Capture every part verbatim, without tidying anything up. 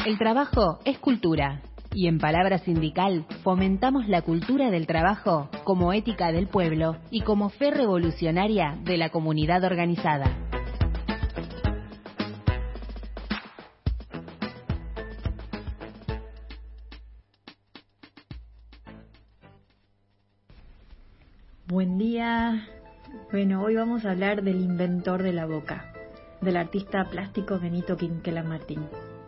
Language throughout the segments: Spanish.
El trabajo es cultura y en palabra sindical fomentamos la cultura del trabajo como ética del pueblo y como fe revolucionaria de la comunidad organizada. Buen día. Bueno, hoy vamos a hablar del inventor de la boca, del artista plástico Benito Quinquela Martín.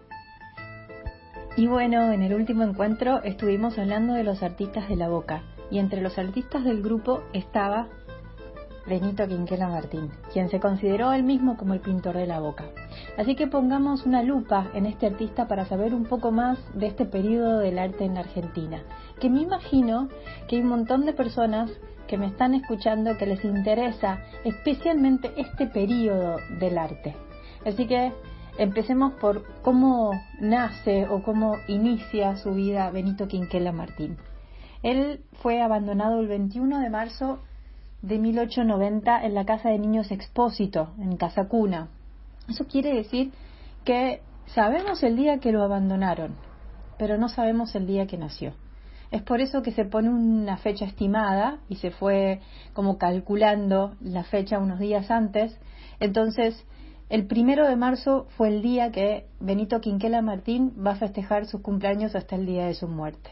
Y bueno, en el último encuentro estuvimos hablando de los artistas de la boca, y entre los artistas del grupo estaba Benito Quinquela Martín, quien se consideró él mismo como el pintor de la boca. Así que pongamos una lupa en este artista para saber un poco más de este periodo del arte en la Argentina, que me imagino que hay un montón de personas que me están escuchando que les interesa especialmente este periodo del arte. Así que empecemos por cómo nace o cómo inicia su vida Benito Quinquela Martín. Él fue abandonado el veintiuno de marzo de mil ochocientos noventa en la Casa de Niños Expósito, en Casa Cuna. Eso quiere decir que sabemos el día que lo abandonaron, pero no sabemos el día que nació. Es por eso que se pone una fecha estimada y se fue como calculando la fecha unos días antes. Entonces, el primero de marzo fue el día que Benito Quinquela Martín va a festejar sus cumpleaños hasta el día de su muerte.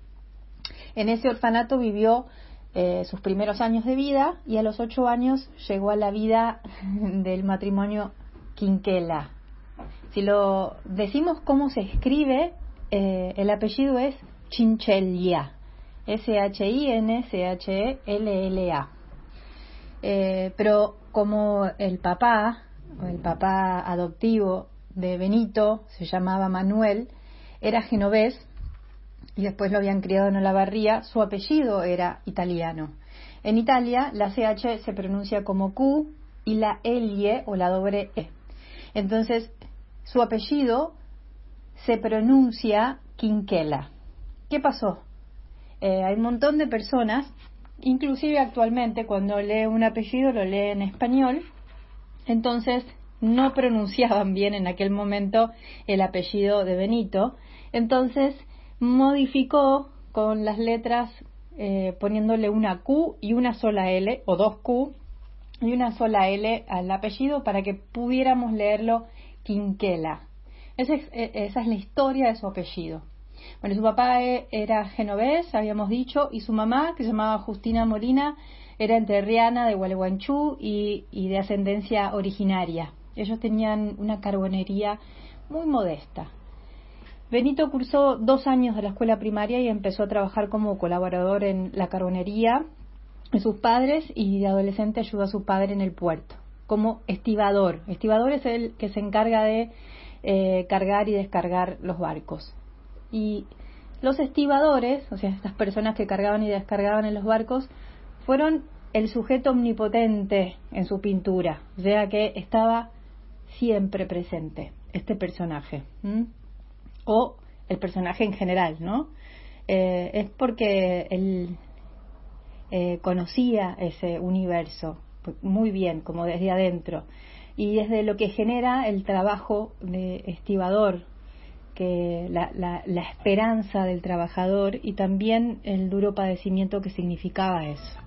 En ese orfanato vivió eh, sus primeros años de vida y a los ocho años llegó a la vida del matrimonio Quinquela. Si lo decimos cómo se escribe, eh, el apellido es Chinchella, S H I N C H E L L A. Eh, pero como el papá, o el papá adoptivo de Benito, se llamaba Manuel, era genovés, y después lo habían criado en Olavarría, su apellido era italiano. En Italia, la C H se pronuncia como Q y la L o la doble E. Entonces, su apellido se pronuncia Quinquela. ¿Qué pasó? Eh, hay un montón de personas, inclusive actualmente cuando lee un apellido lo lee en español, entonces no pronunciaban bien en aquel momento el apellido de Benito, entonces modificó con las letras eh, poniéndole una Q y una sola L, o dos Q y una sola L al apellido para que pudiéramos leerlo Quinquela. Esa es, esa es la historia de su apellido. Bueno, su papá era genovés, habíamos dicho, y su mamá, que se llamaba Justina Molina, era entrerriana de Gualeguaychú y, y de ascendencia originaria. Ellos tenían una carbonería muy modesta. Benito cursó dos años de la escuela primaria y empezó a trabajar como colaborador en la carbonería de sus padres, y de adolescente ayudó a su padre en el puerto como estibador. Estibador es el que se encarga de eh, cargar y descargar los barcos. Y los estibadores, o sea, estas personas que cargaban y descargaban en los barcos, fueron el sujeto omnipotente en su pintura, o sea que estaba siempre presente este personaje, ¿m? O el personaje en general, ¿no? Eh, es porque él eh, conocía ese universo muy bien, como desde adentro, y desde lo que genera el trabajo de estibador, que la, la, la esperanza del trabajador y también el duro padecimiento que significaba eso.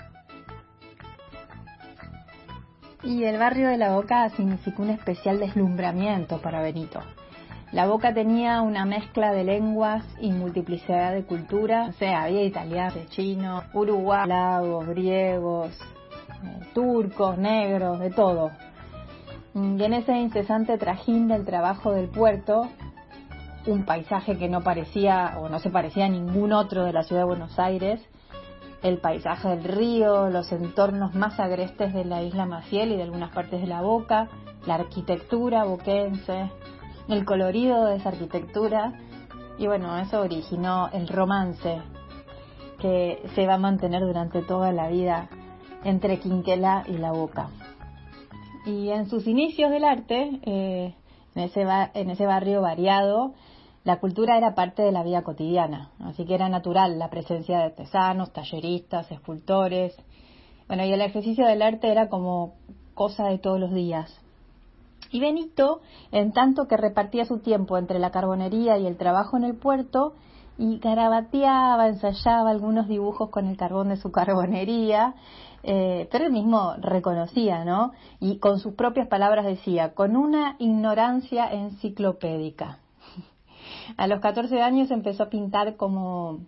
Y el barrio de La Boca significó un especial deslumbramiento para Benito. La Boca tenía una mezcla de lenguas y multiplicidad de culturas, o sea, había italiano, chino, uruguayos, eslavos, griegos, eh, turcos, negros, de todo. Y en ese incesante trajín del trabajo del puerto, un paisaje que no parecía o no se parecía a ningún otro de la ciudad de Buenos Aires, el paisaje del río, los entornos más agrestes de la isla Maciel y de algunas partes de La Boca, la arquitectura boquense, el colorido de esa arquitectura, y bueno, eso originó el romance que se va a mantener durante toda la vida entre Quinquela y La Boca. Y en sus inicios del arte, eh, en ese ba- en ese barrio variado, la cultura era parte de la vida cotidiana, así que era natural la presencia de artesanos, talleristas, escultores. Bueno, y el ejercicio del arte era como cosa de todos los días. Y Benito, en tanto que repartía su tiempo entre la carbonería y el trabajo en el puerto, y garabateaba, ensayaba algunos dibujos con el carbón de su carbonería, eh, pero él mismo reconocía, ¿no? Y con sus propias palabras decía, con una ignorancia enciclopédica. A los catorce años empezó a pintar como,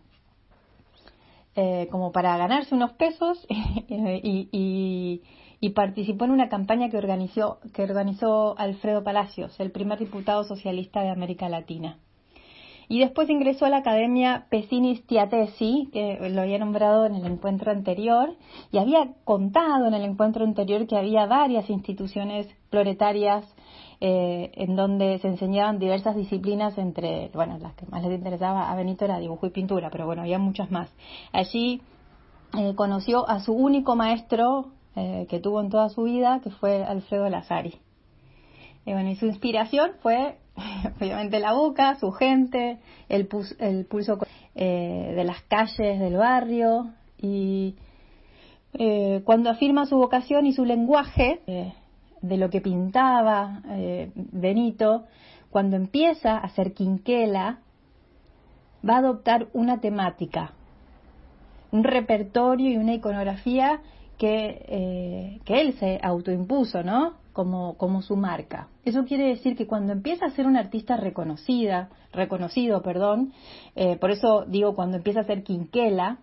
eh, como para ganarse unos pesos y, y, y participó en una campaña que organizó, que organizó Alfredo Palacios, el primer diputado socialista de América Latina. Y después ingresó a la Academia Pecini-Stiatesi, que lo había nombrado en el encuentro anterior, y había contado en el encuentro anterior que había varias instituciones proletarias eh, en donde se enseñaban diversas disciplinas, entre, bueno, las que más les interesaba a Benito era dibujo y pintura, pero bueno, había muchas más. Allí eh, conoció a su único maestro eh, que tuvo en toda su vida, que fue Alfredo Lazzari. Y bueno, y su inspiración fue obviamente la Boca, su gente, el, pus, el pulso eh, de las calles del barrio, y eh, cuando afirma su vocación y su lenguaje eh, de lo que pintaba eh, Benito, cuando empieza a hacer quinquela, va a adoptar una temática, un repertorio y una iconografía que, eh, que él se autoimpuso, ¿no? Como, como su marca. Eso quiere decir que cuando empieza a ser una artista reconocida, reconocido, perdón, eh, por eso digo cuando empieza a ser quinquela,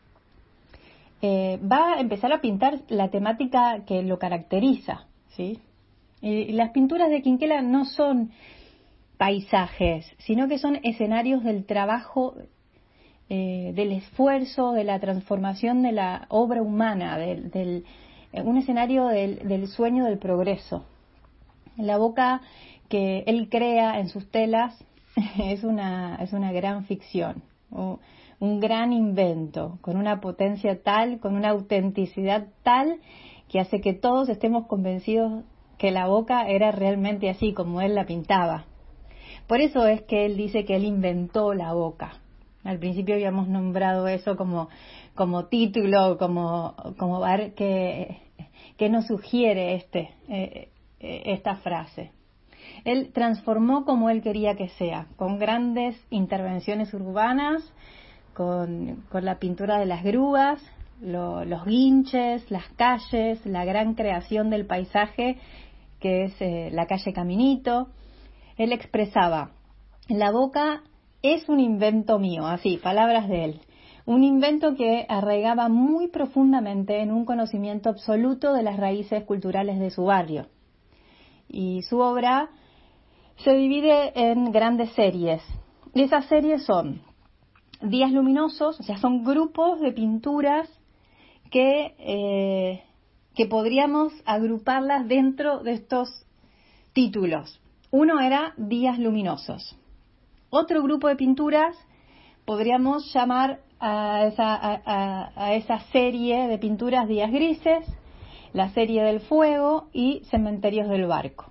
eh, va a empezar a pintar la temática que lo caracteriza, ¿sí? Y, y las pinturas de quinquela no son paisajes, sino que son escenarios del trabajo, eh, del esfuerzo, de la transformación de la obra humana, del, del un escenario del, del sueño del progreso. La Boca que él crea en sus telas es una, es una gran ficción, un gran invento, con una potencia tal, con una autenticidad tal, que hace que todos estemos convencidos que la Boca era realmente así como él la pintaba. Por eso es que él dice que él inventó la Boca. Al principio habíamos nombrado eso como, como título, como, como ver que, que nos sugiere este, eh, esta frase. Él transformó como él quería que sea, con grandes intervenciones urbanas, con, con la pintura de las grúas, lo, los guinches, las calles, la gran creación del paisaje que es eh, la calle Caminito. Él expresaba, la Boca es un invento mío, así, palabras de él. Un invento que arraigaba muy profundamente en un conocimiento absoluto de las raíces culturales de su barrio. Y su obra se divide en grandes series. Y esas series son días luminosos, o sea, son grupos de pinturas que, eh, que podríamos agruparlas dentro de estos títulos. Uno era días luminosos. Otro grupo de pinturas podríamos llamar a esa, a, a, a esa serie de pinturas días grises, la serie del fuego y cementerios del barco.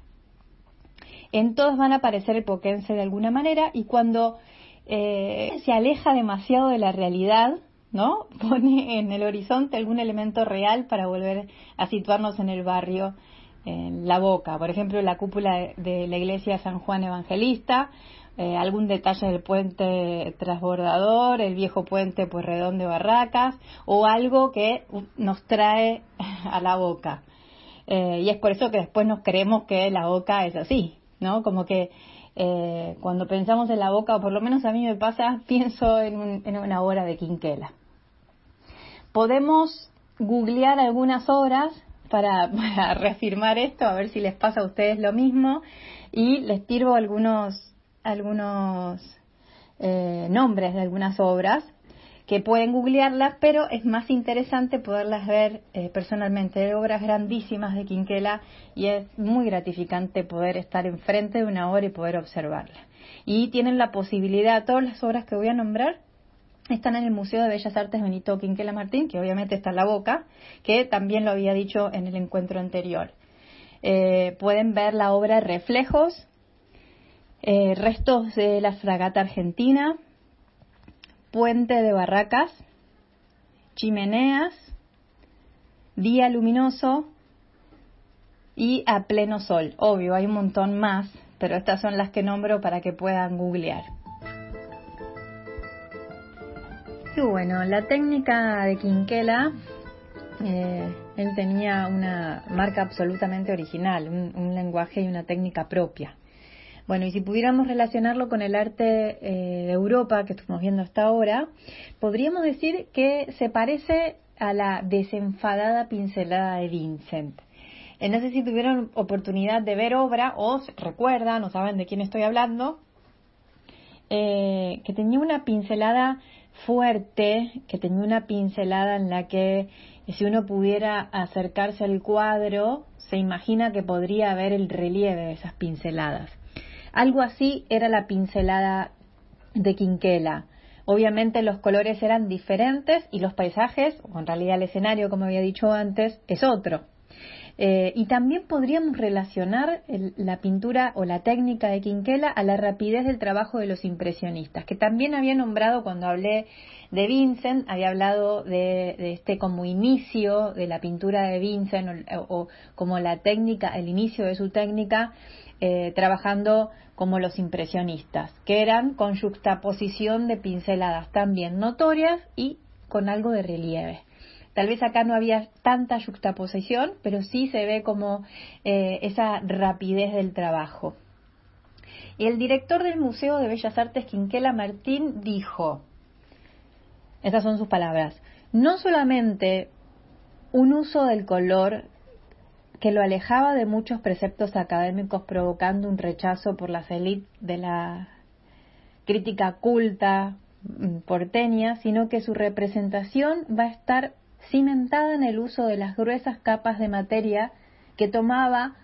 En todos van a aparecer el poquense de alguna manera, y cuando eh, se aleja demasiado de la realidad, ¿no?, pone en el horizonte algún elemento real para volver a situarnos en el barrio, en la Boca. Por ejemplo, la cúpula de, de la iglesia San Juan Evangelista, eh, algún detalle del puente transbordador, el viejo puente Pueyrredón de Barracas, o algo que nos trae a la Boca. Eh, y es por eso que después nos creemos que la Boca es así, ¿no? Como que eh, cuando pensamos en la Boca, o por lo menos a mí me pasa, pienso en, un, en una obra de quinquela. Podemos googlear algunas obras para, para reafirmar esto, a ver si les pasa a ustedes lo mismo, y les tiro algunos algunos eh, nombres de algunas obras que pueden googlearlas, pero es más interesante poderlas ver eh, personalmente. Hay obras grandísimas de quinquela y es muy gratificante poder estar enfrente de una obra y poder observarla. Y tienen la posibilidad, todas las obras que voy a nombrar están en el Museo de Bellas Artes Benito Quinquela Martín, que obviamente está en la Boca, que también lo había dicho en el encuentro anterior. Eh, pueden ver la obra Reflejos, eh, restos de la fragata argentina, Puente de Barracas, Chimeneas, Día Luminoso, y a pleno sol. Obvio, hay un montón más, pero estas son las que nombro para que puedan googlear. Y bueno, la técnica de Quinquela, eh, él tenía una marca absolutamente original, un, un lenguaje y una técnica propia. Bueno, y si pudiéramos relacionarlo con el arte eh, de Europa que estamos viendo hasta ahora, podríamos decir que se parece a la desenfadada pincelada de Vincent. Eh, no sé si tuvieron oportunidad de ver obra o recuerdan o saben de quién estoy hablando, eh, que tenía una pincelada fuerte, que tenía una pincelada en la que si uno pudiera acercarse al cuadro, se imagina que podría ver el relieve de esas pinceladas. Algo así era la pincelada de Quinquela. Obviamente los colores eran diferentes y los paisajes, o en realidad el escenario, como había dicho antes, es otro. Eh, y también podríamos relacionar el, la pintura o la técnica de Quinquela a la rapidez del trabajo de los impresionistas, que también había nombrado cuando hablé de Vincent, había hablado de, de este como inicio de la pintura de Vincent o, o como la técnica, el inicio de su técnica, eh, trabajando como los impresionistas, que eran con yuxtaposición de pinceladas también notorias y con algo de relieve. Tal vez acá no había tanta yuxtaposición, pero sí se ve como eh, esa rapidez del trabajo. Y el director del Museo de Bellas Artes, Quinquela Martín, dijo, estas son sus palabras, no solamente un uso del color que lo alejaba de muchos preceptos académicos, provocando un rechazo por las élites de la crítica culta porteña, sino que su representación va a estar cimentada en el uso de las gruesas capas de materia que tomaba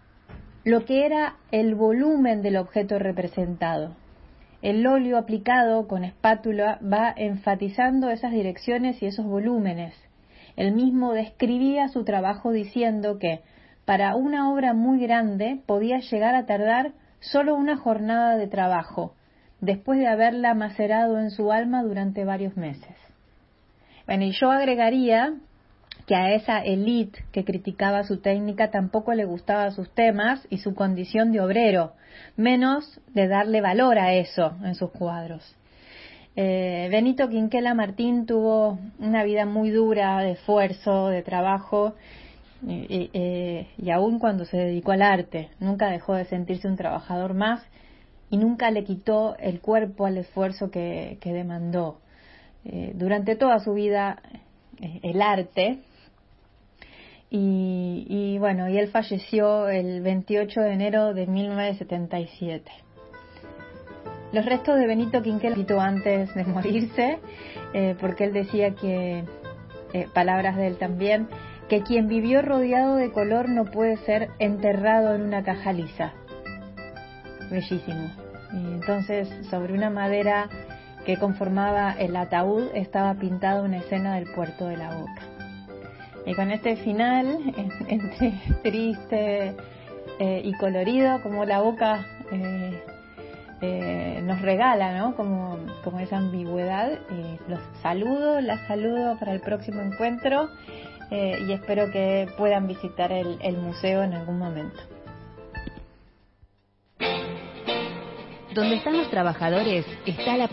lo que era el volumen del objeto representado. El óleo aplicado con espátula va enfatizando esas direcciones y esos volúmenes. Él mismo describía su trabajo diciendo que para una obra muy grande podía llegar a tardar solo una jornada de trabajo, después de haberla macerado en su alma durante varios meses. Bueno, y yo agregaría que a esa élite que criticaba su técnica tampoco le gustaban sus temas y su condición de obrero, menos de darle valor a eso en sus cuadros. Eh, Benito Quinquela Martín tuvo una vida muy dura, de esfuerzo, de trabajo, y, y, y aún cuando se dedicó al arte, nunca dejó de sentirse un trabajador más y nunca le quitó el cuerpo al esfuerzo que, que demandó. Eh, durante toda su vida, eh, el arte. Y, y bueno, y él falleció el veintiocho de enero de mil novecientos setenta y siete. Los restos de Benito Quinquela antes de morirse, eh, porque él decía que, eh, palabras de él también, que quien vivió rodeado de color no puede ser enterrado en una caja lisa. Bellísimo. Y entonces, sobre una madera que conformaba el ataúd estaba pintada una escena del puerto de la Boca. Y con este final, entre triste eh, y colorido, como la Boca eh, eh, nos regala, ¿no? Como, como esa ambigüedad. Eh, los saludo, las saludo para el próximo encuentro eh, y espero que puedan visitar el, el museo en algún momento. Donde están los trabajadores está la